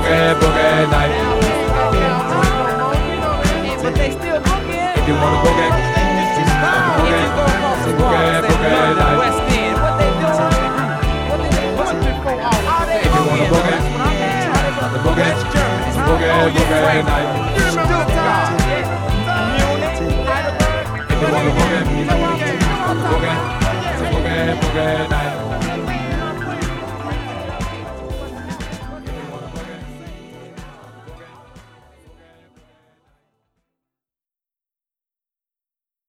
boogie night. But they still boogie. If you wanna boogie, boogie night. West End, what they doing? What they doing before all day? If you wanna boogie, the boogie, boogie night. If you wanna boogie, boogie night.